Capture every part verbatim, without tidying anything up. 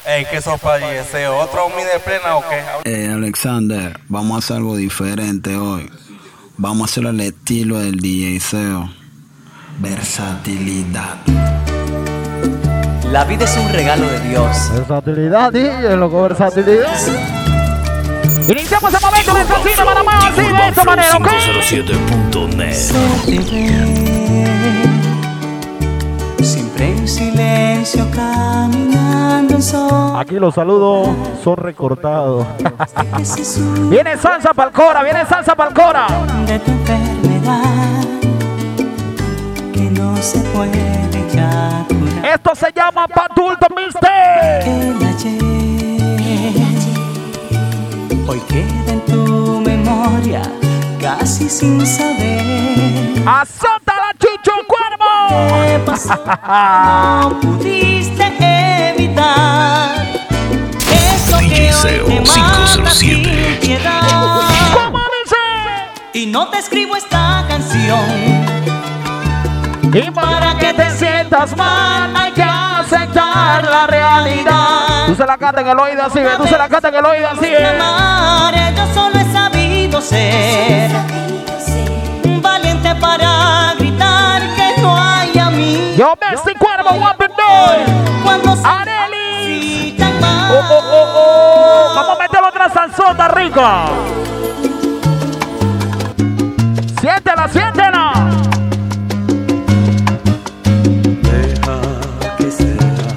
Ey, ¿qué sopa y ese otro mini de plena o qué? Eh, Alexander, vamos a hacer algo diferente hoy. Vamos a hacerlo al estilo del D J Seo. Versatilidad. La vida es un regalo de Dios. Versatilidad, D J, loco, versatilidad. Iniciamos el momento de Santino para más, así de esta manera, ¿ok? cinco cero siete punto net. Siempre en silencio caminando el sol. Aquí los saludos son recortados. Viene salsa pa'l cora, viene salsa pa'l cora. De tu enfermedad que no se puede ya curar. Esto se llama Padulto Mister. El ayer hoy queda en tu memoria casi sin saber. ¡Azota la Chicho Cuervo! ¿Qué pasó? No pudiste evitar eso que hoy te mata sin piedad. ¿Cómo dice? Y no te escribo esta canción Y para que te sientas mal hay que aceptar la realidad. Tú se la cantas en el oído así, ve. Tú se la cantas en el oído así, ve. amar, yo solo he sabido ser valiente para gritar que no hay a mí. Yo Messi Cuervo, Wapen Doy. Cuando se Arely. necesitan más. Oh, oh, oh, oh. Vamos a meter otra salsota rica. Siéntela, siéntela. Deja que sea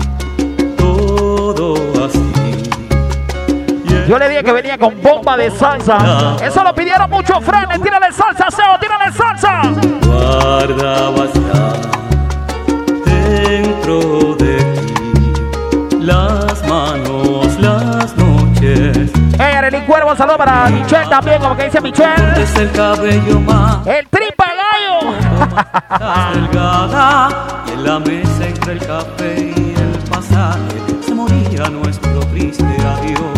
todo así. Yo le dije que venía con bomba de salsa. Eso lo pidieron muchos frenes. Tírale salsa, Seo, tírale salsa. Guardabas ya dentro de ti las manos, las noches. Hey, Arely Cuervo, saludo para Michelle también, como que dice Michelle. Es el cabello más El tripa gallo. delgada y en la mesa entre el café y el pasaje se moría nuestro triste adiós.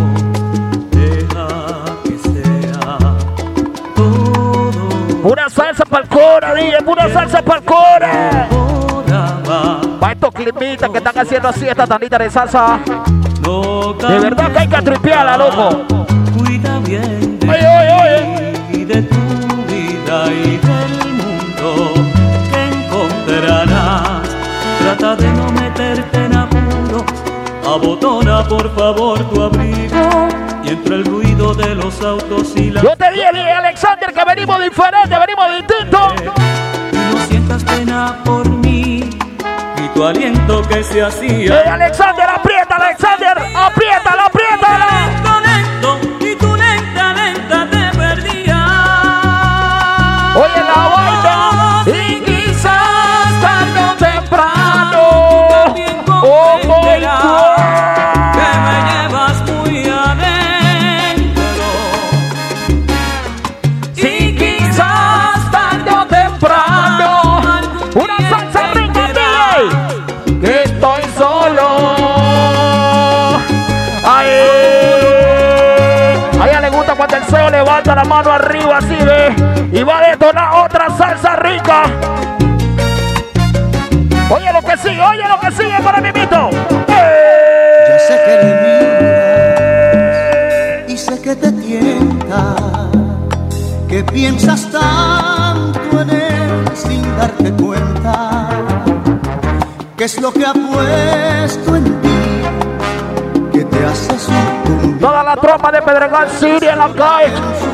Pura salsa pa'l cora, D J, pura salsa pa'l cora. Pa' estos climitas que están haciendo así esta tandita de salsa. De verdad que hay que tripearla, loco. Cuida bien de Oye, oye, oye. ti, de tu vida y del mundo que encontrarás. Trata de no meterte en apuro. Abotona por favor tu abrigo. Y entre el ruido de los autos y la... Yo te dije, D J Alexander, que venimos diferentes, venimos distintos. Y no sientas pena por mí y tu aliento que se hacía. D J Alexander, aprieta, Alexander, apriétala, apriétala. Lento, lento, y tu lenta, lenta te perdías. Oye la vaina y quizás tarde o temprano. Oh my God. Que me llevas muy adentro. Y quizás tarde o temprano. Una salsa rica, D J. Que estoy solo. Ay, a ella le gusta cuando el Seo levanta la mano arriba así, ve. Y va a detonar otra salsa rica. Oye lo que sigue, oye lo que sigue para mi mito. Yo sé que le miras y sé que te tienta, que piensas tanto en él sin darte cuenta. ¿Qué es lo que ha puesto en ti que te hace sucumbir? Toda la tropa de Pedregal City en la calle.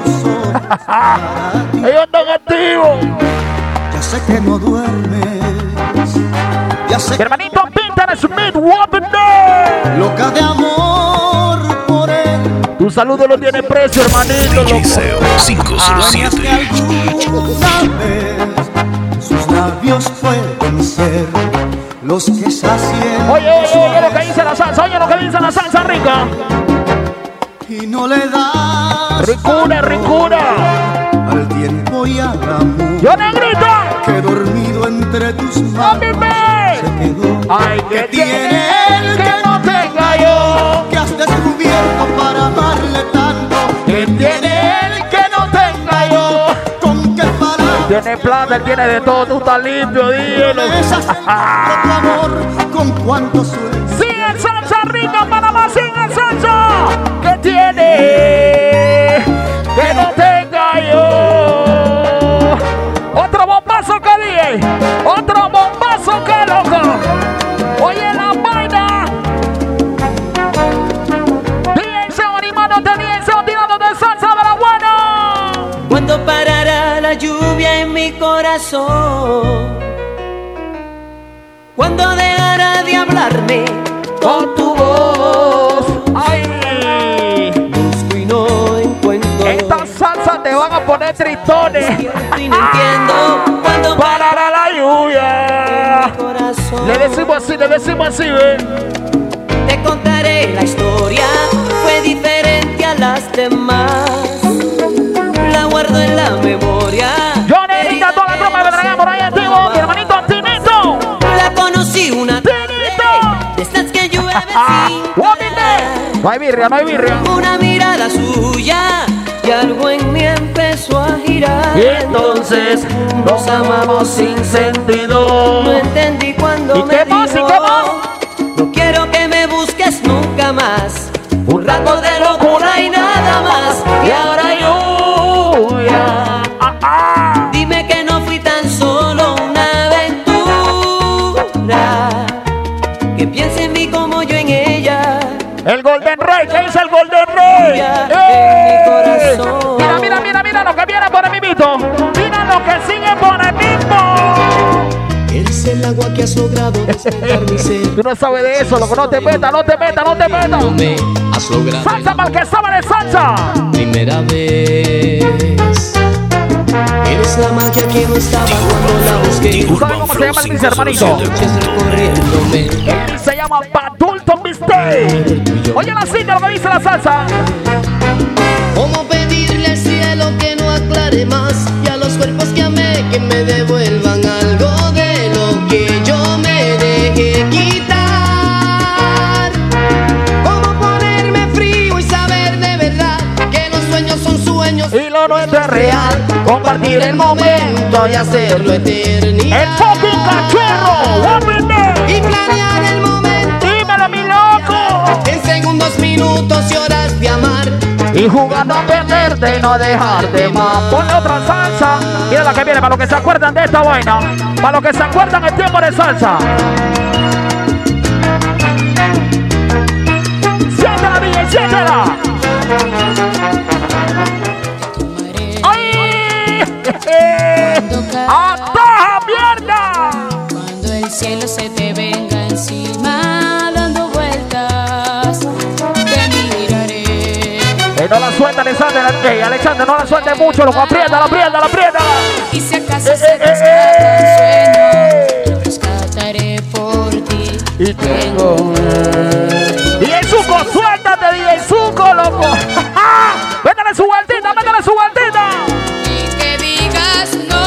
Ellos están activos. Ya sé que no duermes. Ya sé Mi hermanito Peter Smith, Wapen Day. loca de amor por él. Tu saludo no tiene precio, hermanito. D J Seo cinco cero Sueñas que siete. alguna vez sus labios pueden ser los que sacien. Oye, oye, oye lo que dice la salsa, oye lo que dice la salsa rica. Y no le das Ricura, ricura. al tiempo y al amor. Yo negrito. Que dormido entre tus A mi manos me. se quedó. Ay, que tiene él que no tenga yo. Que has descubierto para amarle tanto. Que tiene él que no tenga yo. Con qué palabras Tiene plata, él tiene de todo, tú estás limpio, dilo. besas el propio amor. Con cuántos sueños. Sigue salsa rica, mi corazón. Cuando dejará de hablarme con tu voz, ¡Ay! busco y no encuentro. Estas salsas te van a poner tristones. Y no entiendo cuando Parará la lluvia. mi corazón. Le decimos así, le decimos así, ¿ven? Te contaré la historia, fue diferente a las demás. La guardo en la memoria. Yo necesito toda la tropa que traigan por ahí antiguo, mi hermanito Tinito. La conocí una tarde, de estas que llueve sin parar. No hay birria, no hay birria. Una mirada suya y algo en mí empezó a girar. Y entonces nos amamos sin sentido. No entendí cuando ¿Y me qué más? ¿Y dijo, qué más? no quiero que me busques nunca más. Un rato de locura y nada más. Y ahora lluvia. Ah, ah. Dime que no fui tan solo una aventura. Que piense en mí como yo en ella. El Golden Rey, ¿qué dice el Golden Rey? Ya ¡Eh! en mi corazón. Mira, mira, mira, mira lo que viene por el mimito. Mira lo que sigue por el mismo. Eres el agua que has logrado despertar mi ser. Tú no sabes de eso, loco. No te metas, no te metas, no te metas. No me has logrado. Salsa para el que sabe de salsa. Primera vez. Eres la magia que no estaba cuando la busqué. ¿Tú sabes cómo se llama el dice, hermanito? Noches recorriéndome. Él se llama Badulton Mistake. Oye la cita, lo que dice la salsa. ¿Cómo pedirle al cielo que no aclare más? Y a los cuerpos que amé que me devuelvan algo de lo que yo me dejé quitar. ¿Cómo ponerme frío y saber de verdad que los sueños son sueños Y lo nuestro es real. Compartir el momento y hacerlo. eternidad? El fucking cachorro. Y planear el momento Dímelo, mi loco. en segundos, minutos y horas de amar. Y jugando a perderte y no dejarte más. Ponle otra salsa. Mira la que viene, para los que se acuerdan de esta vaina. Para los que se acuerdan el tiempo de salsa. Siéntela, D J, siéntela. ¡Ay! ¡Ataja, mierda! Cuando el cielo se te venga encima dando vueltas, te miraré. Eh, no la suelta, Alexander. Hey, Alexander, no la suelte mucho, loco. Apriétala, apriétala, apriétala. Y si acaso Eh, se eh, te eh, escapa un sueño, lo rescataré por ti. Y tengo D J Zuko, suéltate, D J Zuko, loco. Métale su vueltita, métale su vueltita. Y que digas no.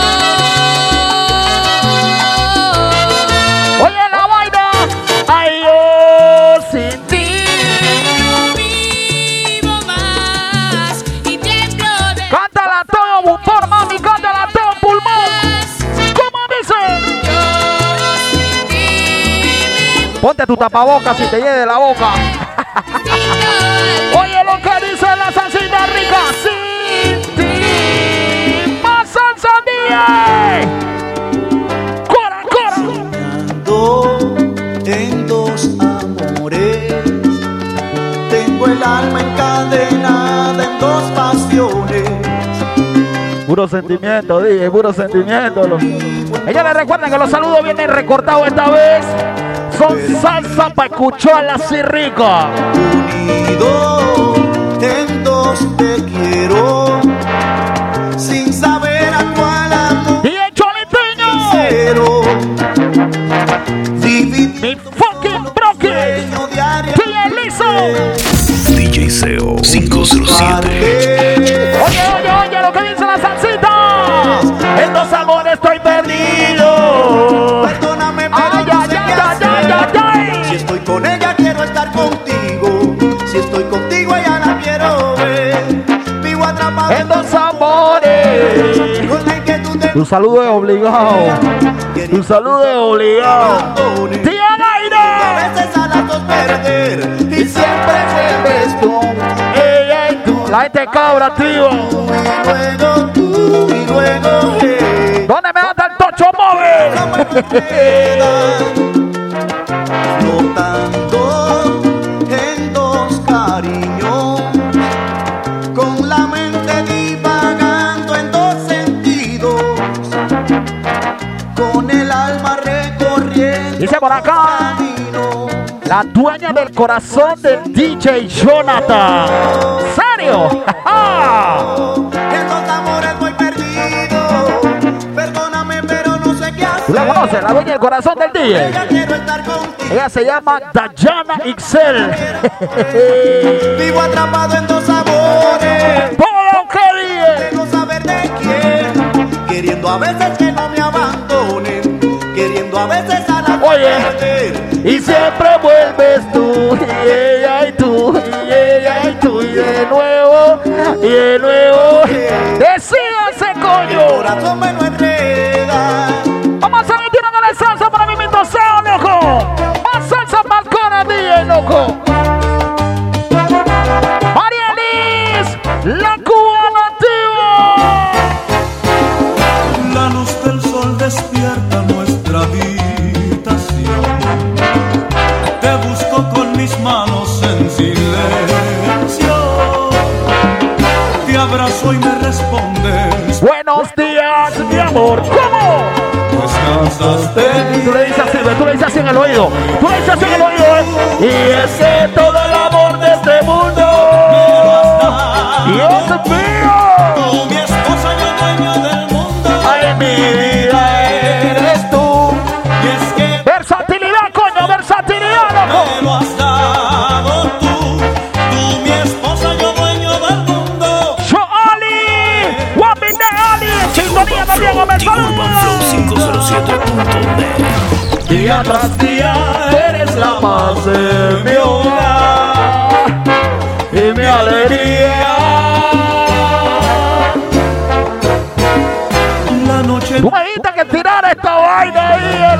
Oye la vaina. Ay, yo sin ti. No vivo más y tiemblo de Cántala todo, por mami, cántala todo, pulmón. ¿Cómo dice? yo sin ti. Ponte tu tapabocas si te lleve de la boca. Vivo Oye lo que dice la salsita rica. Sin ti. Más salsa, D J. Cora, cora. Soñando en dos amores, tengo el alma encadenada en dos pasiones. Puro sentimiento, D J, puro sentimiento. Lo- Ella le recuerda que los saludos vienen recortados esta vez. Son salsa para escucharla así rica. Unido en dos te quiero, sin saber a cuál amor D J Choliteño. sincero. Mi Vivir fucking broken. sueño diario. D J Lizo. D J Seo cinco cero siete. Oye, oye, oye lo que dice la salsita. En dos amores estoy perdido. Perdóname, pero Ay, no ay, sé ay, qué ay, hacer. ay, ay, ay. Si estoy con ella quiero estar contigo. Si estoy contigo ella la quiero ver. Vivo atrapado En dos amores. con la inquietud de Tu saludo es obligado. Tu saludo es obligado. Tía a Gaira. veces a las dos perder y siempre vuelves tú. Ella y tú. La gente cabra, tío. Y luego tú y luego él. ¿Dónde me anda el Tocho Móvil? Flotando en dos cariños, con la mente divagando en dos sentidos. acá. La dueña del corazón del D J Jonathan. ¿Serio? Estos amores voy perdido. Perdóname, pero no sé qué hacer. ¿Tú la conoces? La dueña del corazón del D J. Ella quiero estar contigo. Ella se llama Dayana Ixel. Vivo atrapado en dos amores. ¡Porquería! No saber de quién. Queriendo a veces que no me abandonen. Queriendo a veces a la Oye, y siempre vuelves tú, y ella y tú, y ella y tú, y de nuevo, y de nuevo. Decídase, el coño. corazón me lo enreda. Vamos a salir tirando la salsa para mi mentoseo, loco. Más salsa balcona, D J, loco. María Liz, la cubana activa. La luz del sol despierta nuestra habitación. Te busco con mis manos en silencio. Te abrazo y me respondes. Buenos días, mi amor. ¿Cómo? Descansaste. Tú le dices así, tú le dices así en el oído. Tú le dices así en el oído, ¿eh? Y es que todo el amor de este mundo. Dios mío. Tú, mi esposa, yo dueño del mundo. Ay, mi vida eres tú. Y es que Versatilidad, coño, versatilidad, loco. me lo has dado tú. Tú, mi esposa, yo dueño del mundo. Yo, Ali. Guapín de Ali. Sintonía también, Gómez. Urban cinco cero siete punto net. Día tras día eres la paz de mi hogar y mi alegría. La noche Tú me dijiste que tirara esta vaina ahí.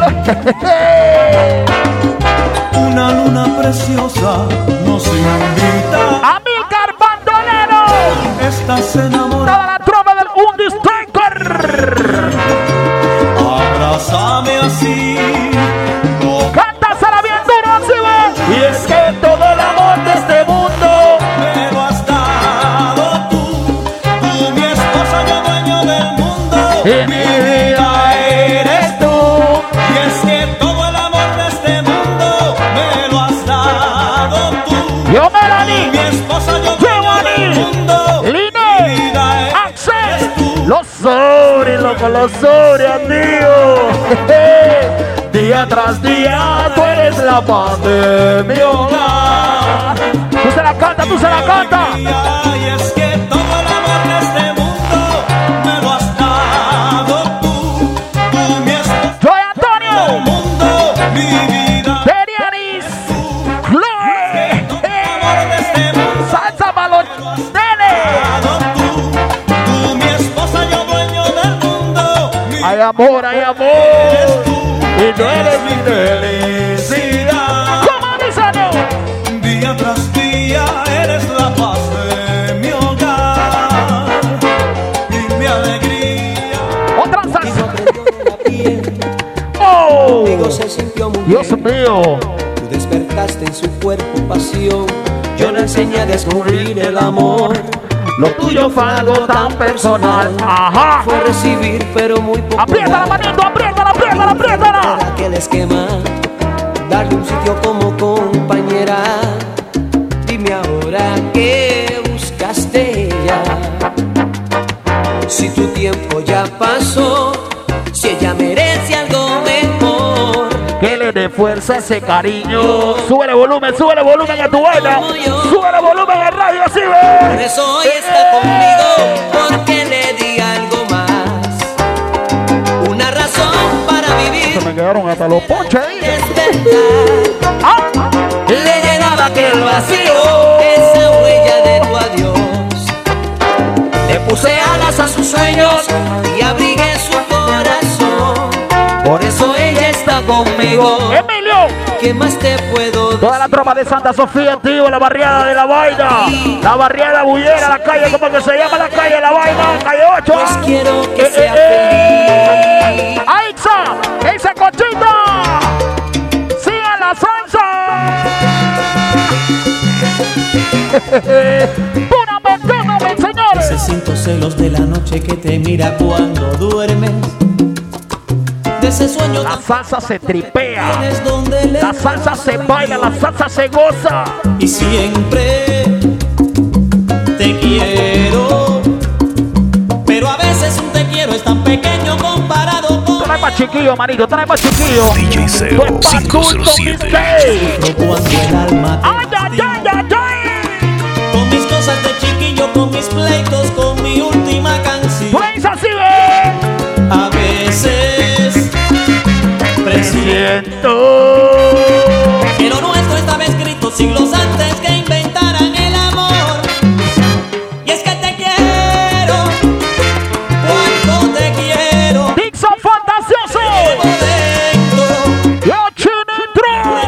una luna preciosa nos invita. Amílcar Bandolero. Estás enamorada. Toda la tropa del Undistinker. Abrázame así. No Cántasela bien duro, así va. Y es que todo el amor de este mundo. me lo has dado tú. Tú, mi esposa, yo dueño del mundo. Y mi vida eres tú. Y es que todo el amor de este mundo me lo has dado tú. Yo, Tú, mi Melanie. esposa, yo dueño del mundo. Mi Line. vida es Axel. tú. Los sobres, loco, los sobres, tío. Día tras día, tú eres la paz de mi hogar. Tú se la canta, tú se la canta. Y es que todo el amor de este mundo me lo has dado tú. Tú, mi esposa Joy del Antonio. mundo, mi vida. Terianis. Chloe. Todo el amor de este mundo Salsa para los nenes. dado tú. Tú, mi esposa, yo dueño del mundo. Mi Hay amor, hay eres amor. tú. Y tú eres mi felicidad. ¿Cómo dice no? Día tras día eres la paz de mi hogar y mi alegría. Otra salsa. La piel, Oh. conmigo se sintió muy Dios bien. mío. Tú despertaste en su cuerpo pasión. Yo le enseñé a descubrir el amor. Lo tuyo fue algo tan personal. Ajá. Fue recibir, pero muy poco Aprieta la dar. manito, apriétala, apriétala, apriétala. Era aquel esquema, darle un sitio como compañera. Dime ahora qué buscaste ya. Si tu tiempo ya pasó, si ella merece algo mejor. Que le dé fuerza a ese cariño. Súbele volumen, súbele volumen a tu vaina. Súbele volumen al radio, así Por ve. eso hoy está conmigo, porque le di algo más. Una razón para vivir. Se me quedaron hasta los ponches ahí. Despertar. Ah. Le llenaba aquel vacío, esa huella de tu adiós. Le puse alas a sus sueños y abrigué su corazón. Por eso ella está conmigo. Emilio. ¿Qué más te puedo decir? Toda la tropa de Santa Sofía, activo, la barriada de la vaina. La barriada bullera, la calle, ¿cómo que se llama la calle? La vaina, calle ocho. Pues ¿ah? quiero que Eh, sea eh, feliz. ¡Aixa! ¡Esa cochita! ¡Siga la salsa! ¡Pura bocana, mi señores! Se siento celos de la noche que te mira cuando duermes. ese sueño. La salsa se tripea, la salsa se baila, la salsa se goza. Y siempre te quiero, pero a veces un te quiero es tan pequeño comparado con. Trae más chiquillo, manito, trae más chiquillo. D J Seo cinco cero siete. Cuando el alma te Ay, ay, ay, ay, ay. con mis cosas de chiquillo, con mis pleitos, con mi última canción. Pues así ve. A veces presiento que lo nuestro estaba escrito siglos antes que inventaran el amor. Y es que te quiero, cuánto te quiero. Dixon Fantasioso. Yo Chinitro.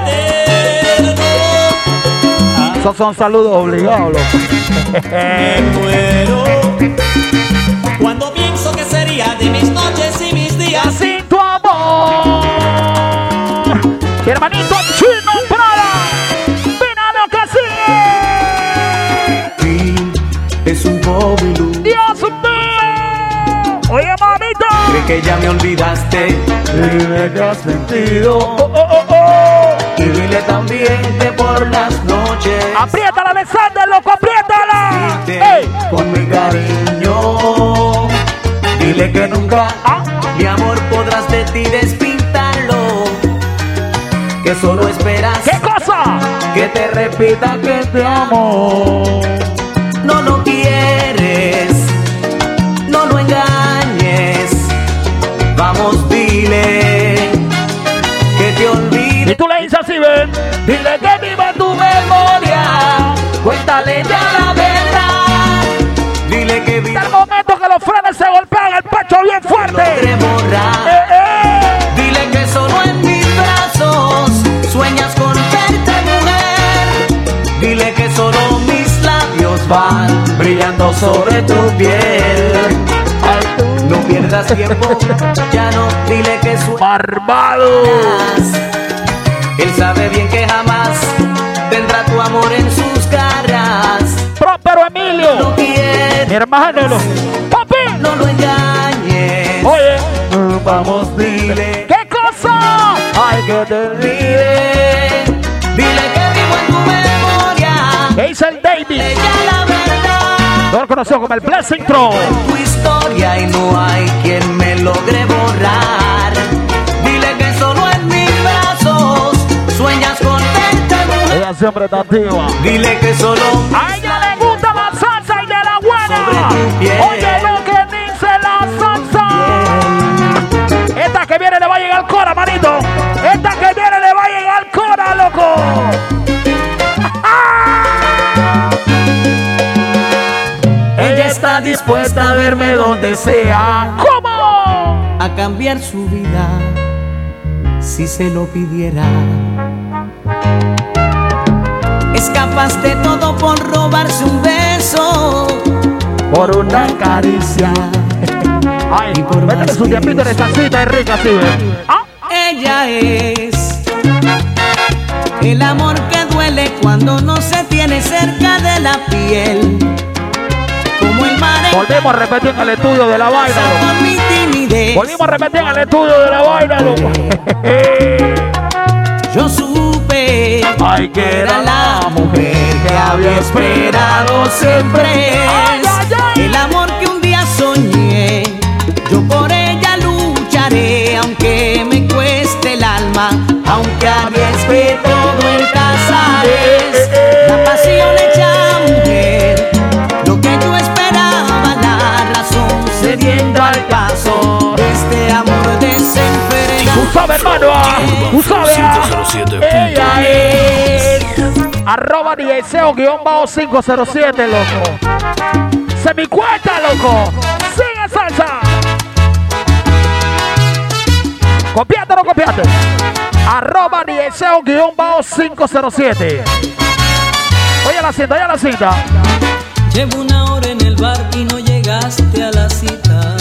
Esos son saludos obligados, loco. Me muero cuando pienso que sería de mis noches y mis días sin tu amor. Mi hermanito Chino Prada. Mira lo que sigue. es un pobre luz. Dios mío. Oye, mamita. Cree que ya me olvidaste. Dime que has mentido. Oh, oh, oh, oh. Y dile también que por las noches Apriétala, Alexander, loco, apriétala. Ey. con mi cariño. Dile que nunca ¿Ah? mi amor podrás de ti despintarlo. Que solo esperas ¿Qué cosa? que te repita que te amo. No lo quieres, no lo engañes. Vamos, dile que te olvides. Y tú le dices así, ven. Dile que viva tu memoria. Cuéntale ya la verdad. Dile que viva. El momento que los frenes se golpean el pecho bien fuerte. Logré borrar. Eh, eh. Dile que solo en mis brazos sueñas con verte, mujer. Dile que solo mis labios van brillando sobre tu piel. No pierdas tiempo, ya no. Dile que sueñas. Barbado. Él sabe bien que jamás tendrá tu amor en sus garras. Próspero Emilio. No quiere, Mi hermano. lo- Papi. no lo engañes. Oye. Vamos, dile ¿Qué cosa? ay que te olvide. Dile que vivo en tu memoria. ¿Qué dice el David? Ella la verdad. No lo conoció como el Blessing Throne. Tu historia y no hay quien me logre borrar. Dile que solo en mis brazos sueñas con verte, mujer. Ella siempre está activa. Dile que solo A ella le gusta la salsa y de la buena. Sobre tu piel. Oye lo que dice la salsa. Esta que viene le va a llegar cora, manito. Esta que viene le va a llegar cora, loco. ella está dispuesta a verme donde sea. ¿Cómo? A cambiar su vida si se lo pidiera. Es capaz de todo por robarse un beso, Por una caricia. Ay, Y por métele más su tiempito en esta cita, es rica, sí, ¿ves? ¿Ah? ella es el amor que duele cuando no se tiene cerca de la piel. Como el mar en Volvemos a repetir en el estudio de la vaina, loco. con mi timidez. Volvimos a repetir en el estudio de la vaina, loco. Yo supe Ay, que era la mujer que había esperado siempre. Ay, Es ay, ay. el amor que un día soñé. Yo por ella lucharé, aunque me cueste el alma, aunque arriesgue todo el Casares. La pasión hecha mujer, lo que yo esperaba, la razón cediendo al paso de este amor desenfrenado. Tú sabes, hermano, ah, tú sabes, ah. cinco cero siete punto net. Ella es arroba diezeo guión bajo cinco cero siete, loco. Se me cuenta, loco. Sigue salsa. Copiate o no copiate. Arroba diezeo guión bajo cinco cero siete. Oye la cinta, oye la cinta. Llevo una hora en el bar y no llegaste a la cita.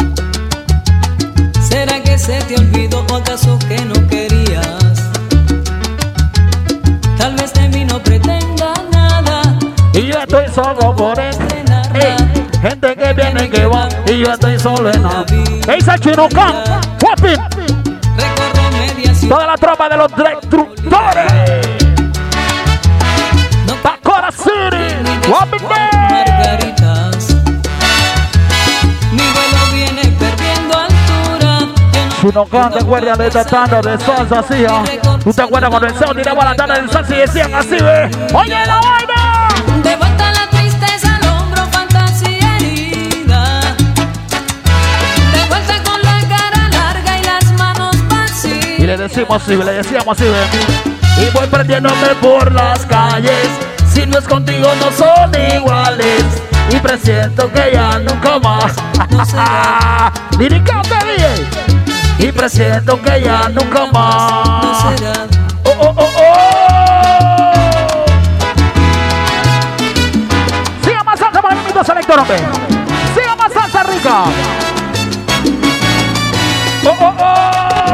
¿Será que se te olvidó o acaso que no querías? Tal vez de mí no pretenda nada. Y yo estoy solo por él. Ey, gente que viene y que va. Y yo estoy solo en la. ¿Qué dice el Chino Can? Guapi. Toda la tropa de los destructores. Tacora City. Margaritas. Mi vuelo viene perdiendo altura. Si no canta, acuerdas de esta tanda de salsa así, ¿ah? ¿Tú te acuerdas cuando el Sao tiraba la tanda de salsa y decían así, ve? ¡Oye la vaina! De vuelta la tristeza al hombro, fantasía herida. De vuelta con la cara larga y las manos vacías. Y le decimos así, le decíamos así, ve. Y voy perdiéndome por las calles. Si no es contigo no son iguales. Y presiento que ya nunca más. Liricate, D J. Y presiento que ya nunca más. Oh, oh, oh, oh. Siga más salsa para el minuto selector, hombre. Siga más salsa rica. Oh, oh, oh.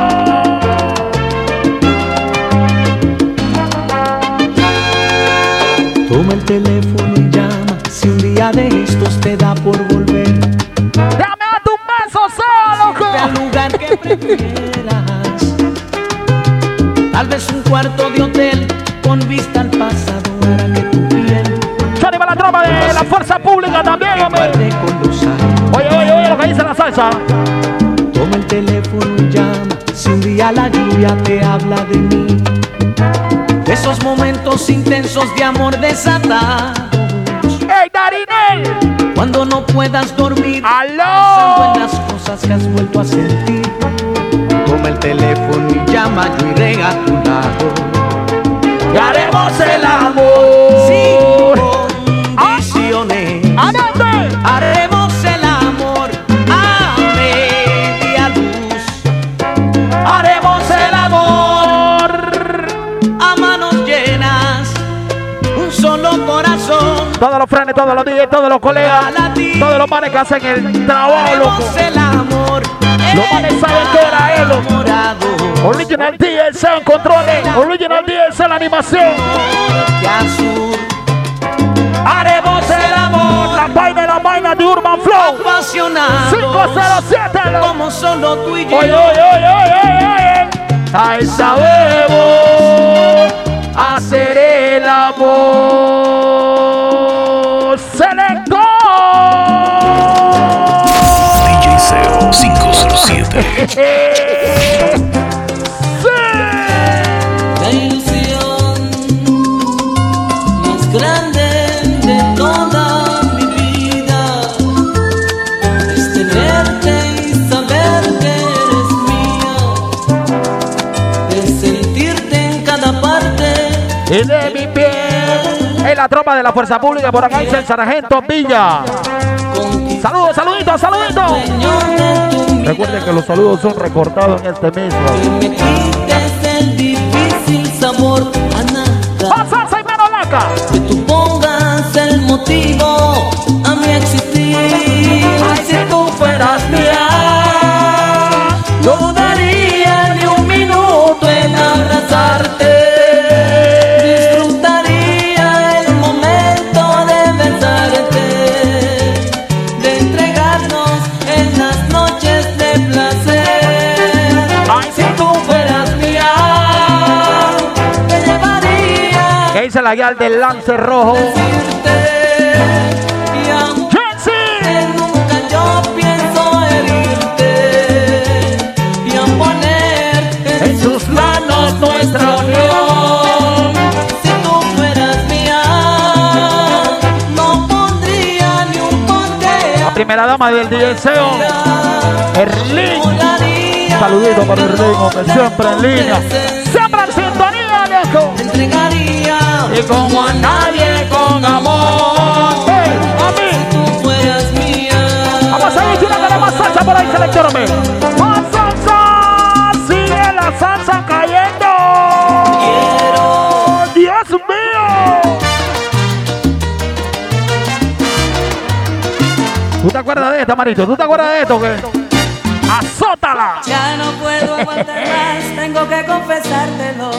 Toma el teléfono y llama. Si un día de estos te da por volver, dame a tu beso solo. al lugar que prefieras. Tal vez un cuarto de hotel con vista al pasado hará que tu piel Johnny va la tropa de la fuerza pública también, hombre. guarde con los años. Oye, oye, oye lo que dice la salsa. Toma el teléfono y llama. Si un día la lluvia te habla de mí, de esos momentos intensos de amor desatados. ¡Ey, Darinel! Cuando no puedas dormir, ¡aló! pensando en las cosas que has vuelto a sentir. Toma el teléfono y llama, yo iré a tu lado. Y haremos el amor. Sin condiciones. ¿A dónde? Haremos el amor a media luz. Haremos el amor. A manos llenas, un solo corazón. Todos los frenes, todos los D J, todos los colegas, todos los manes que hacen el trabajo, loco. Haremos el amor. Los manes saben que era él, loco. Original D L C en controles, Original D L C en la animación. Haremos el amor, la vaina y la vaina de Urban Flow. Apasionado, cinco cero siete. como solo tú y yo. Oye, oye, oye, oye, oye, oye. Ahí sabemos hacer el amor. Selector. D J Seo cinco cero siete. La ilusión más grande de toda mi vida es tenerte y saber que eres mía, es sentirte en cada parte Y de mi piel. En la tropa de la fuerza pública por acá dice el sargento Villa. Saludos, saluditos, saluditos. Recuerden que los saludos son recortados en este mismo. me quites el difícil sabor a nada. ¡Pasarse y menos laca! Que tú pongas el motivo a mi existir. Ay, si tú fueras mía, no dudaría ni un minuto en abrazarte. Disfrutaría el momento de besarte, de entregarnos en las noches de placer. ay, si tú fueras mía. Te llevaría ¿Qué dice la guía del lance rojo? decirte y aunque nunca yo pienso herirte y a poner en sus manos nuestra unión. Si tú fueras mía, no pondría ni un porqué. La primera dama del D J Seo, Erlín. Volaría, Saludito para Erlín, hombre, siempre en línea. Siempre en sintonía, viejo. te entregaría Y como a nadie con amor. Hey, mami. si tú fueras mía. Vamos a seguir tirando más salsa por ahí, selectórame. ¡Más salsa! ¡Sigue la salsa cayendo! Quiero ¡Dios mío! ¿Tú te acuerdas de esta, Marito? ¿Tú te acuerdas de esto? ¿Qué? ¡Azótala! Ya no puedo aguantar más, tengo que confesártelo.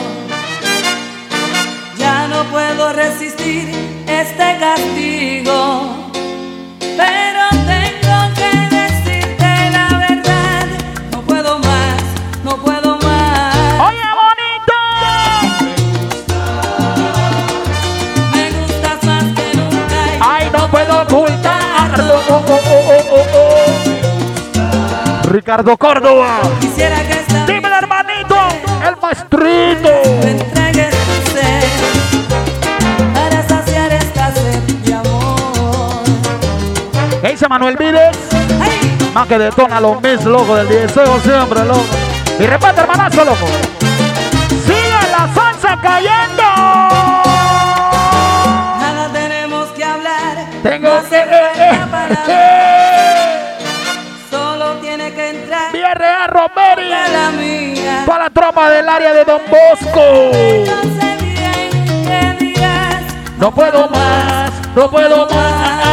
Ya no puedo resistir este castigo, pero tengo que decirte la verdad. No puedo más, no puedo más. Oye, ocultarlo. Oh, oh, oh, oh, oh. Ricardo Córdoba. Quisiera que esta Dímelo, hermanito, el maestrito. me entregues tu ser para saciar esta sed de amor. ¿Qué dice Manuel Vides? ¡Ay! Más que detona los mis, loco, del deseo siempre, loco. Y reparte, hermanazo, loco. Sigue la salsa cayendo. Nada tenemos que hablar. Tengo no que... hace falta palabras. Solo tiene que entrar B R A Romeri. a la mía. Para la tropa del área de Don Bosco. No sé bien qué dirás. No puedo más, no puedo más.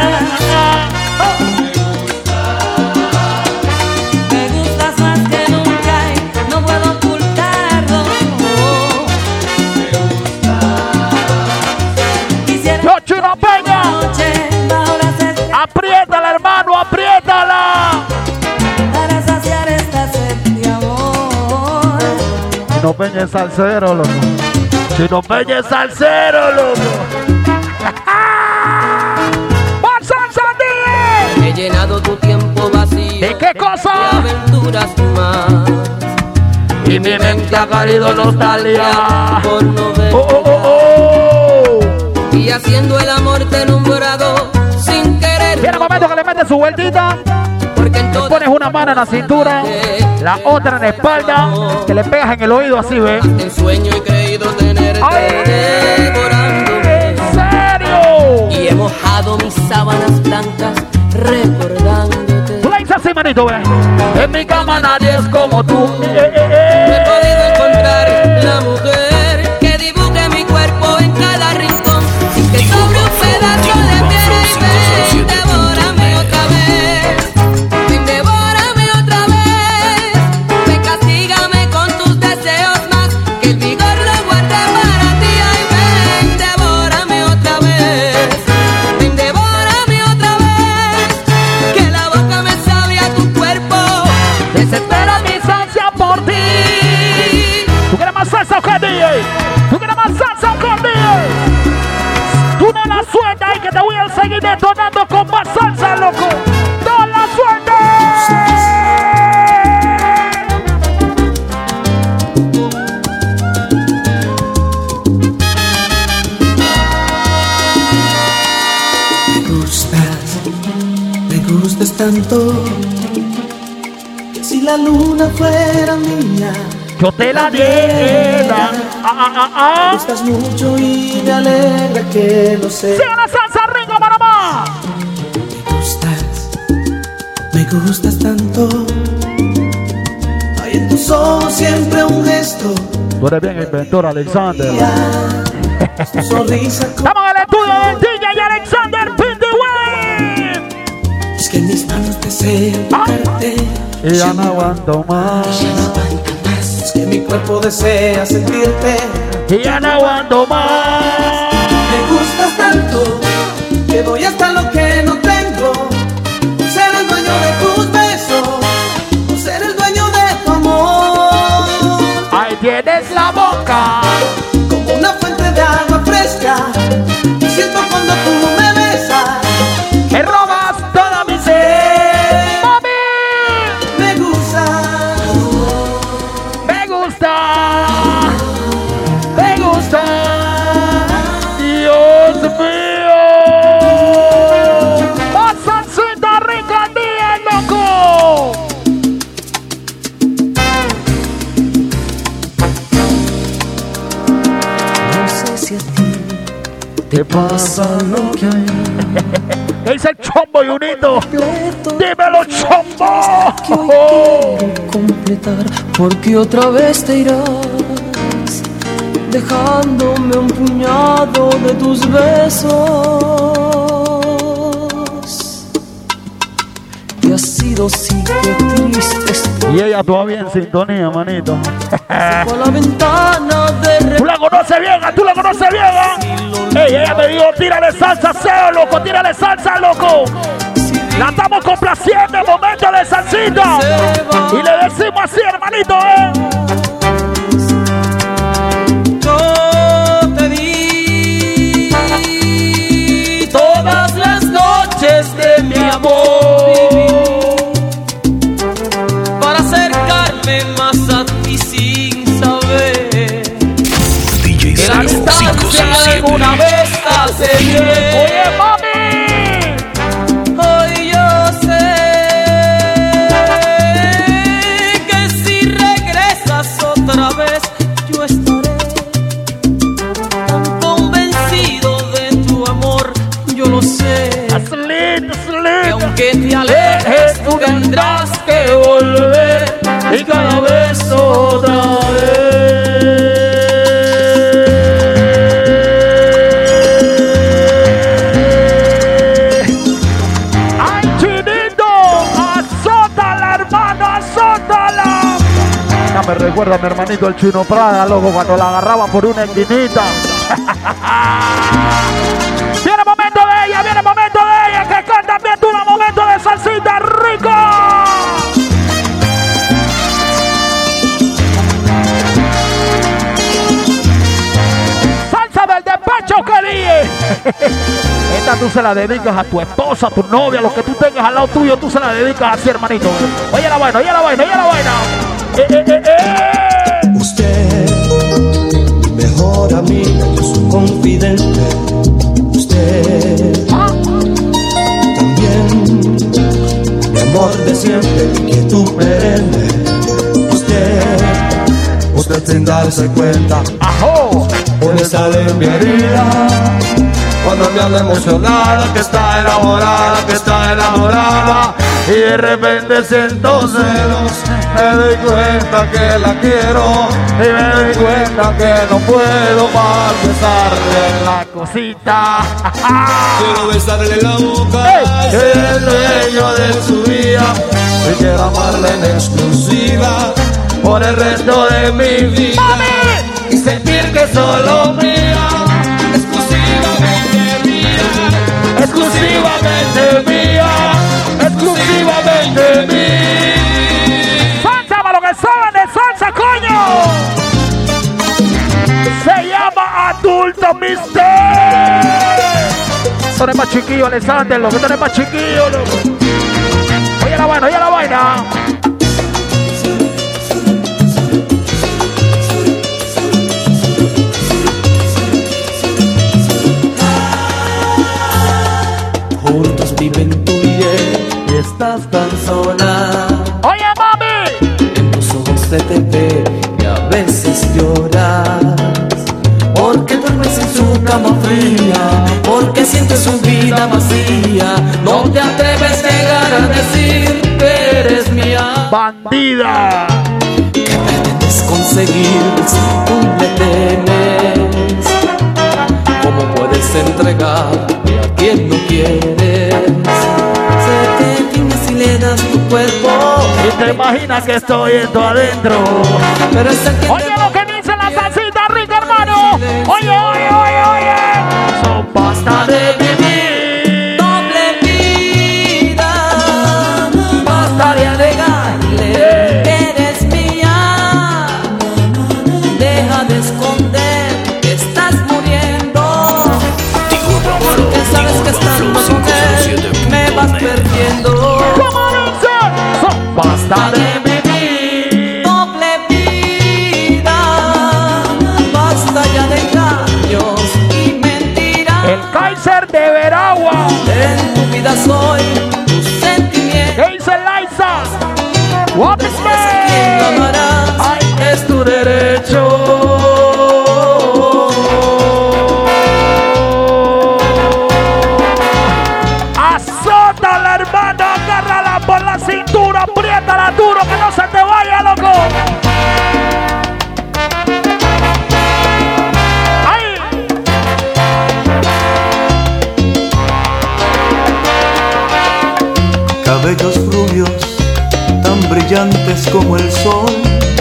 Me gustas más que nunca y no puedo ocultarlo. Quisiera Yo, Chino Peña. noche bajo las estrellas Apriétala, hermano, apriétala. para saciar esta sed de amor. Chino Peña es salsero, loco. Chino Peña es salsero, loco. ¡Más salsa, D J! He llenado tu tiempo vacío ¿Y qué cosa? de aventuras más. Y mi mente ha caído nostalgia. Por no ver Oh, oh, oh, oh. y haciendo el amor te he nombrado sin querer. Viene el momento que le metes su vueltita. Porque en Le todas pones una mano en la cintura, la otra en la espalda, que le pegas en el oído así, ¿ves? en sueño he creído tenerte ¡Ay! devorándome. ¿En serio? Y he mojado mis sábanas blancas recordándote. Tú la dices así, manito, ¿ves? En mi cama nadie es como tú. Eh, eh, eh, No he eh. podido encontrar la mujer que dibuje mi cuerpo en cada rincón sin que sobre un pedazo de piel. Ven, devórame otra vez. Ven, devórame otra vez. Ven, castígame con tus deseos más. Que el vigor lo guarde para ti. Ay, ven, devórame otra vez. Ven, devórame otra vez. Que la boca me sabe a tu cuerpo. Desespera mis ansias por ti. ¿Tú quieres más salsa o qué, D J? ¿Tú quieres más salsa o qué, D J? Tú no la sueltas y que te voy a seguir detonando con más salsa, loco. ¡No la sueltes! Me gustas, me gustas tanto, que si la luna fuera mía, Yo te la diera. Ah, ah, ah, me ah. gustas mucho y me alegra que lo sé. ¡Sigue la salsa, Ringo, Panamá! Me gustas, me gustas tanto, hay en tus ojos siempre un gesto, Tú eres bien inventor, Alexander. tu sonrisa con- Estamos en el estudio del D J y Alexander Pindiway. es que mis manos desean tocarte, Y ya no aguanto más. es que mi cuerpo desea sentirte. Y ya no aguanto más. Me gustas tanto que doy hasta lo que no tengo. Ser el dueño de tus besos, ser el dueño de tu amor. Ahí tienes la boca. Como una fuente de agua fresca, siento cuando tú me besas. Me robas toda mi sed. ¡Mami! Me gusta, Me gusta. Me gusta. Dios mío. ¡Oh, salsita rica, día, loco! No sé si a ti ¿Qué pasa lo que hay? ¿Qué dice el Chombo y Unito? ¡Dímelo, Chombo! que hoy quiero completar, porque otra vez te irás, dejándome un puñado de tus besos. Y ha sido sí que triste estoy. Y ella todavía en sintonía, manito. Por la ventana de Tú la conoces bien, tú la conoces bien, ¿eh? Ey, ella me dijo, tírale salsa, Seo, loco, tírale salsa, loco. La estamos complaciendo en momento de salsita. Y le decimos así, hermanito, ¿eh? Yo te di todas las noches. otra vez, otra vez. ¡Ay, Chinito! ¡Azótala, hermano! ¡Azótala! Ya me recuerda a mi hermanito el Chino Prada, loco, cuando la agarraba por una esquinita. Viene el momento de ella, viene el momento de ella, que canta bien tú, un momento de salsita rico. Salsa del despecho que dije. Esta tú se la dedicas a tu esposa, a tu novia, a los que tú tengas al lado tuyo, tú se la dedicas así, hermanito. Oye la vaina, oye la vaina, oye la vaina. Eh, eh, eh, eh. Usted, mi mejor amiga, yo su confidente. Usted, ¿Ah? también, mi amor de siempre, mi inquietud perenne. Usted, usted sin darse cuenta, ¡Ajo! puede salir mi herida. Cuando me anda emocionada, que está enamorada, que está enamorada. Y de repente siento celos, me doy cuenta que la quiero. Y me doy cuenta que no puedo más besarle la cosita. Quiero besarle la boca, ser el dueño de su vida. Y quiero amarla en exclusiva por el resto de mi vida. Y sentir que solo mía, exclusivamente mía, exclusivamente mía, exclusivamente mía. ¡Salsa para lo que saben de salsa, coño! Se llama Adulto Mister. Esto no es más chiquillo, Alexander, lo que esto no es más chiquillo, loco. Oye la vaina, oye la vaina. Juntos viven tú y él, y estás tan sola. Oye, mami. En tus ojos se te ve y a veces lloras. Porque duermes en su cama fría, porque sientes su vida vacía. No te atreves a llegar a decir que eres mía. Bandida. ¿Qué pretendes conseguir si tú le temes? ¿Cómo puedes entregarte a quien no quieres? Sé que tienes y le das tu cuerpo Y te imaginas que estoy en tu adentro. pero es el que Oye te lo que dice la salsita rica, hermano. Oye, oye, oye, oye. Son basta de vivir. Doble vida, basta de alegarle, eres mía. Deja de esconder que estás muriendo, porque sabes que estando con él me vas perdiendo. Son basta de vivir. Doble vida, basta ya de engaños y mentiras. El Kaiser de Veragua. En tu vida soy tu sentimiento. ¿Qué dice Liza? What is ¿Quién la me? amarás? Ay, Es tu derecho. azótala, hermano. Agárrala por la cintura. Apriétala duro que no se te vaya, loco. ¡Ay! Cabellos rubios, tan brillantes como el sol,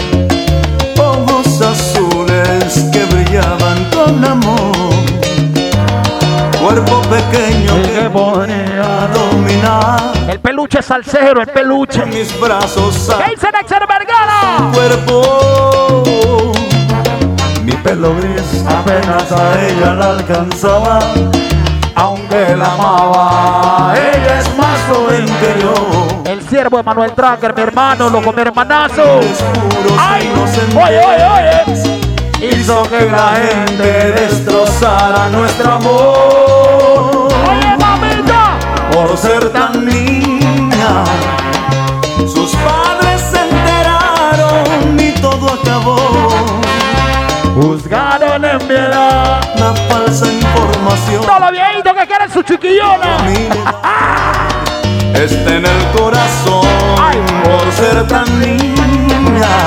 ojos azules que brillaban con amor, cuerpo pequeño que podía dominar El peluche salsero, el peluche. en mis brazos a ¿Qué dice Nexer Vergara? cuerpo. Mi pelo gris apenas a ella la alcanzaba, aunque la amaba, ella es más joven que yo. El siervo de Manuel Tracker, mi hermano, loco, mi hermanazo. Oscuros e ¡Ay! inocentes, Oye, oye, oye. hizo que la gente destrozara nuestro amor. Oye, mamita. Por ser tan niña, sus padres se enteraron y todo acabó. Juzgaron en piedad. La falsa información No lo viejito que quieren su chiquillona. está en el corazón. Ay. Por ser tan niña,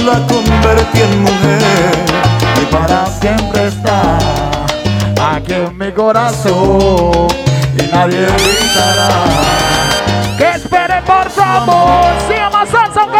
la convertí en mujer y para siempre está aquí en mi corazón y nadie evitará que espere por su amor. Se llama salsa, ok.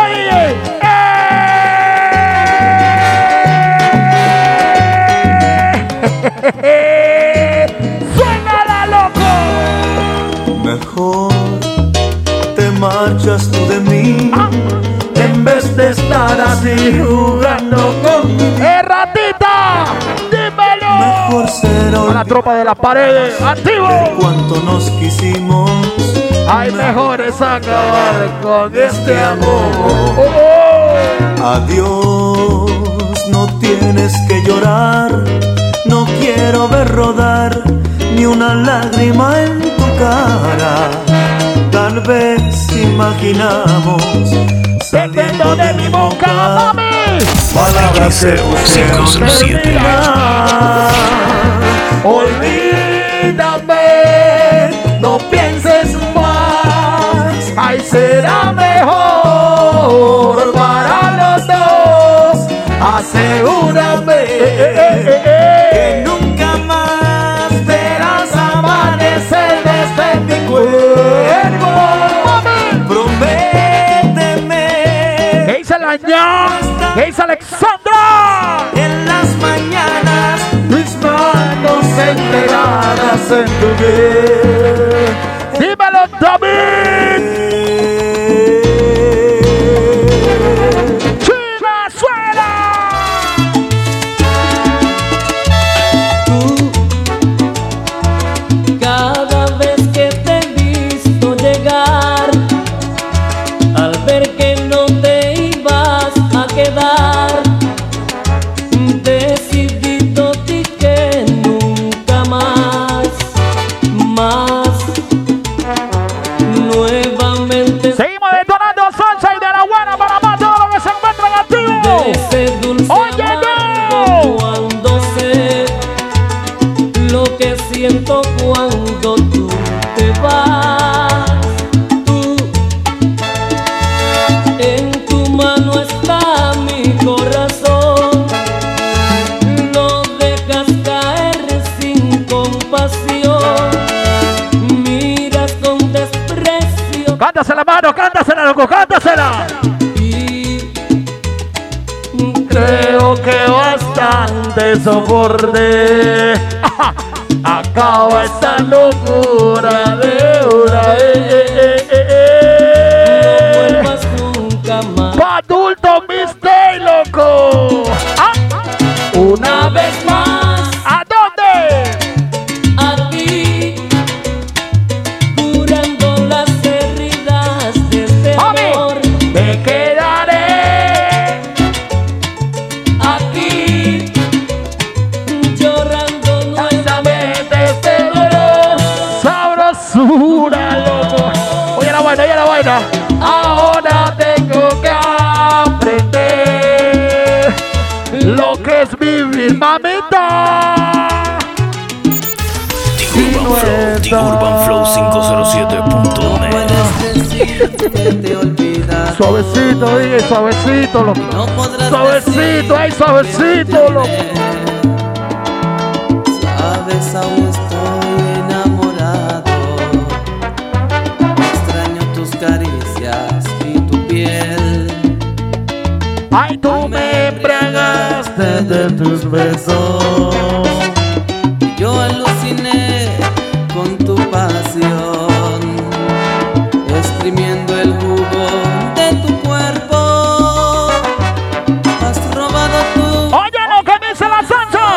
¡Eh! ¡Suénala, loco! Mejor te marchas tú de mí ¿Ah? en vez de estar así jugando conmigo. ¡Eh, ratita! ¡Dímelo! Mejor ser a la tropa de las paredes, activo. Cuánto nos quisimos. Hay mejores acabar con este amor. Oh, oh. Adiós, no tienes que llorar. No quiero ver rodar ni una lágrima en tu cara. Tal vez imaginamos saliendo de mi boca, mami, palabras que cinco cero siete. Olvídame, no pienses más. Ay, será mejor para los dos. Asegúrame que nunca más verás amanecer desde mi cuerpo. Prométeme. ¿Qué dice la ña? ¿Qué dice Alexandra? En las mañanas mis manos entregadas en tu piel. Dímelo, David. China suena. Tú, cada vez que te he visto llegar, al ver que no te ibas a quedar, decidido di que nunca más, más, nuevamente. Seguimos detonando salsa y de la buena para más todo lo que se encuentran activos. De ese dulce Oye, amargo cuando sé lo que siento cuando tú te vas. Tú, en tu mano está mi corazón. Lo dejas caer sin compasión. Miras con desprecio. Cántasela, mano, cántasela, loco, cántasela. Creo que bastante soporte. Acaba esta locura de una vez. No vuelvas nunca más. Pa' adulto, mistake, loco. Ah, Una vez más, ¿a dónde? aquí, curando las heridas de este Mami, amor. Me quedaré Aquí, llorando nuevamente este dolor. Sabrosura, loco. Oye la vaina, oye la vaina. Ahora tengo que aprender Lo que es vivir, mamita. The Urban Flow, The Urban Flow cinco cero siete punto net. Suavecito, dije, suavecito, loco. Suavecito, ay, suavecito, loco. Sabes, aún estoy enamorado. Extraño tus caricias y tu piel. Ay, tú me embriagaste de tus besos. Yo aluciné con tu pasión, exprimiendo el jugo de tu cuerpo. Has robado tu Oye lo que dice la salsa.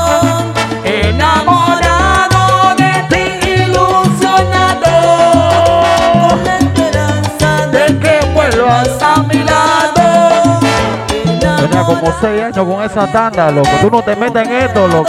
enamorado de ti, ilusionado, con la esperanza de que vuelvas a mi lado. Tenía como seis años con esa tanda, loco. Tú no te metes en esto, loco.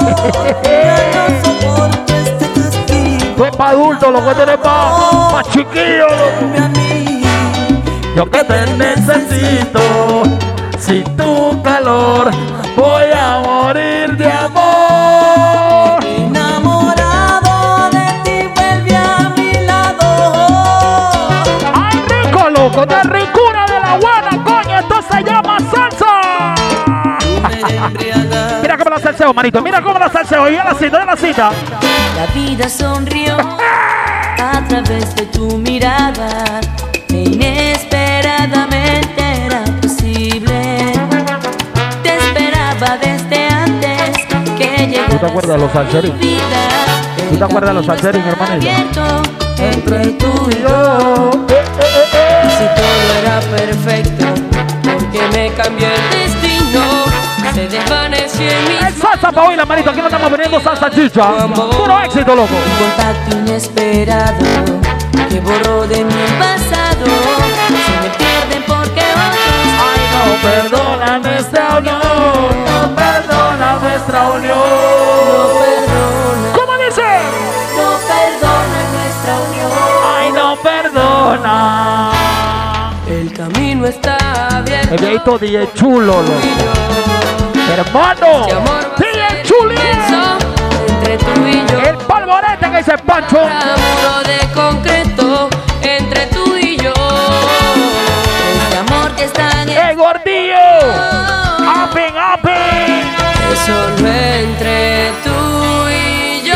Tú es pa' adulto, loco. Tú eres pa', pa' chiquillo, loco. Yo que te necesito, sin tu calor voy a morir de amor. Enamorado de ti, vuelve a mi lado. Ay, rico, loco. De ricura de la buena, coño. Esto se llama salsa. salseo, manito. Mira cómo la salseo. Y ya la cita, ya la cita. La vida sonrió a través de tu mirada. E inesperadamente era posible. Te esperaba desde antes que llegaras. ¿Tú te acuerdas de los salseros? ¿Tú te acuerdas de los salseros, hermanito? Entre tú y yo. Eh, eh, eh, eh. Si todo era perfecto, porque me cambió el destino. Se desvaneció en mi El salsa pa' hoy, la manito. Aquí no estamos vendiendo salsa chicha. Puro éxito, loco. Un contacto inesperado que borró de mi pasado. Se me pierden porque otros. Ay, no perdona nuestra unión. No perdona nuestra unión. No perdona. ¿Cómo dice? No perdona nuestra unión. Ay, no perdona. El camino está abierto. El viejito D J chulo, loco. Hermano, D J chulín. Entre tú y yo. El polvorete que dice Pancho. Muro de concreto entre tú y yo. Este amor que está en el ¡Eh, gordillo! ¡Apen, apen! Es solo entre tú y yo.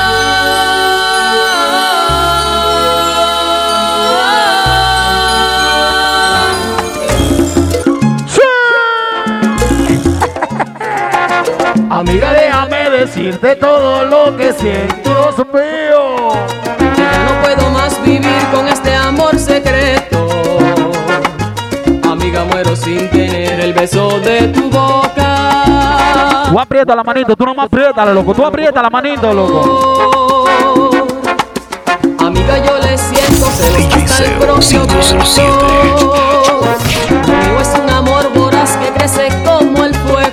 Amiga, déjame decirte todo lo que siento, Dios mío. Ya no puedo más vivir con este amor secreto. Amiga, muero sin tener el beso de tu boca. Tú aprieta la manito, tú no más apriétala, loco. Tú aprieta la manito, loco. Amiga, yo le siento celos hasta el propio viento. Conmigo es un amor voraz que crece como el fuego.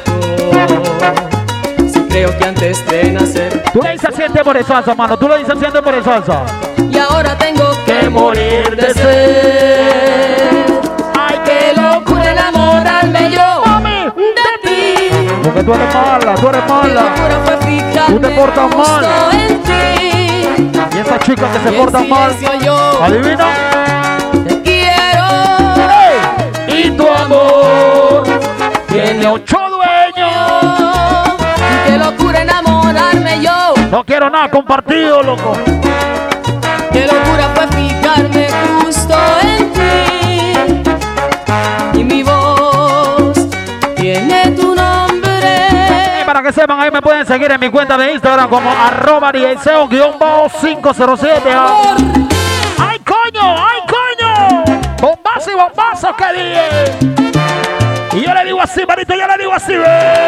Creo que antes de nacer tú le dices siente por el salsa, mano. Tú le dices siente por el salsa. y ahora tengo que morir de sed. Ay, qué locura enamorarme yo, mami, de ti. Porque tú eres mala, tú eres Mi mala. locura fue fijarme Tú te portas mal. justo en ti. Y esa chica que se Y porta en mal, silencio yo adivina. te quiero. Hey. Y tu amor tiene ocho dueños. Qué locura enamorarme yo. No quiero nada compartido, loco. Qué locura fue fijarme justo en ti. Y mi voz tiene tu nombre. Y para que sepan, ahí me pueden seguir en mi cuenta de Instagram como arroba diezeo guión cinco cero siete. ¡Ay, coño! ¡Ay, coño! ¡Bombazo y bombazo que dije! Y yo le digo así, manito, yo le digo así, ve.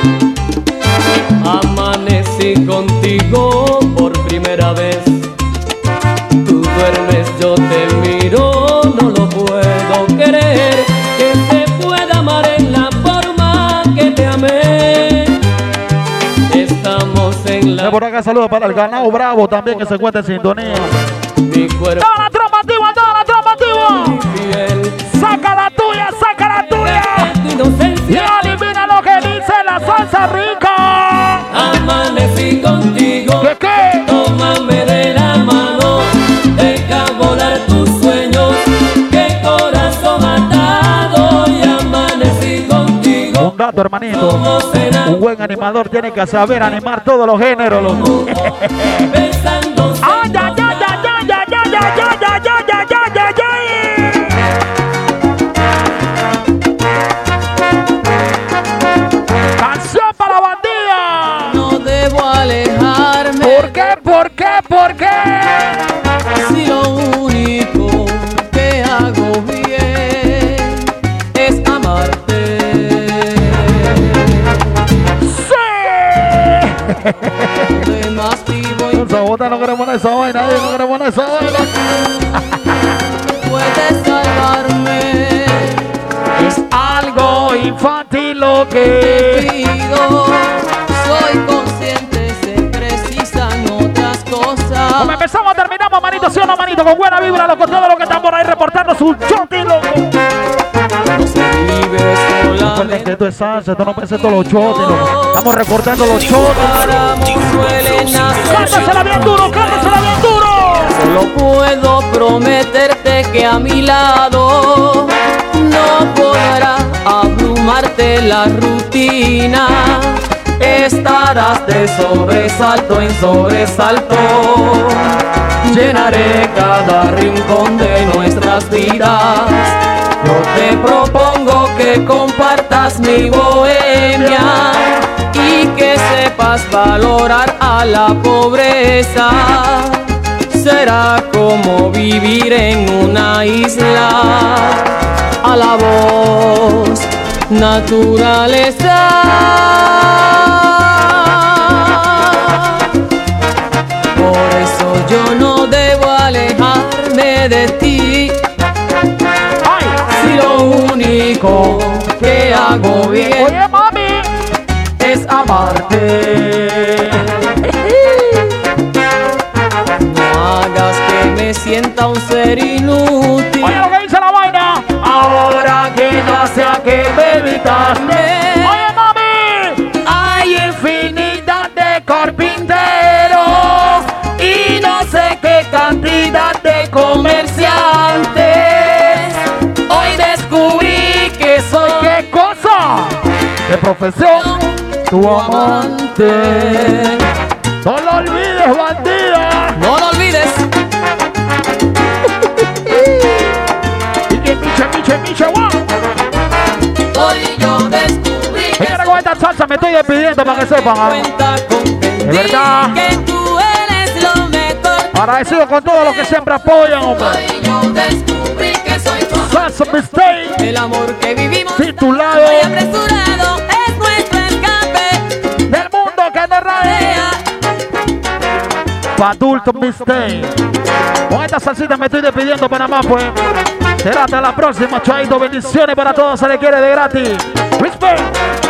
Amanecí contigo por primera vez. Tú duermes, yo te miro, no lo puedo creer. Que te pueda amar en la forma que te amé. Estamos en la... Por acá saludos para el ganado bravo también que se encuentra en sintonía. Mi cuerpo ¡Toda la trompa antigua, toda la trompa antigua! fiel. ¡Saca la tuya, saca la tuya! Tu inocencia. Y adivina lo que dice la salsa rica. Amanecí contigo. ¿Qué qué? Tómame de la mano, deja volar tus sueños, que corazón atado. Y amanecí contigo. Un dato, hermanito. Como será Un buen animador tiene que saber animar todos los géneros, loco. pensando. ¡Ay, ay, ay, ay, ay, ay, ay, ay, ay, ay, ay, ay, ay, ay, ay! ¡Canción para la bandida! No debo alejarme. ¿Por qué? ¿Por qué? ¿Por qué? Si lo único que hago bien es amarte. ¡Sí! Además vivo y Esa bota no queremos esa vaina, nadie no queremos esa vaina. puedes salvarme. Es algo infantil lo Te que... pido, soy consciente, se precisan otras cosas. Como empezamos, terminamos, manito, ¿sí o no, manito? Con buena vibra, loco, todo lo que están por ahí reportando su choti, loco. No se vive Recuerden que solamente. esto es salsa, esto no pensé todos los chotes, loco. Estamos recortando los chotes. ¡Cántasela bien duro, cántasela bien duro! Solo puedo prometerte que a mi lado no podrá abrumarte la rutina. estarás de sobresalto en sobresalto. Llenaré cada rincón de nuestras vidas. Yo te propongo que compartas mi bohemia y que sepas valorar a la pobreza. Será como vivir en una isla. A la voz, naturaleza. Por eso yo no debo alejarme de ti. Si lo único que hago bien, oye, mami, es amarte. No hagas que me sienta un ser inútil. Oye lo que dice la vaina. Ahora que ya sé a qué me evitaste. Oye, mami, hay infinidad de carpinteros y no sé qué cantidad de comerciantes. Hoy descubrí que soy ¿qué cosa? De profesión, tu amante. No lo olvides, bandida. No lo olvides. Y que miche, miche, miche, wow. Hoy yo descubrí que Señora, con esta salsa me estoy despidiendo para que sepan. ¿Ah? De verdad. que tú eres lo mejor. Agradecido con todos los que siempre apoyan, hombre. Hoy yo descubrí que soy tu Salsa Mistake. el amor que vivimos Titulado muy apresurado es nuestro escape del mundo que nos rodea. Pa' adultos Mistake. Con esta salsita me estoy despidiendo, Panamá, pues. Será hasta la próxima, chaito. Bendiciones para todos, se le quiere de gratis. Respect.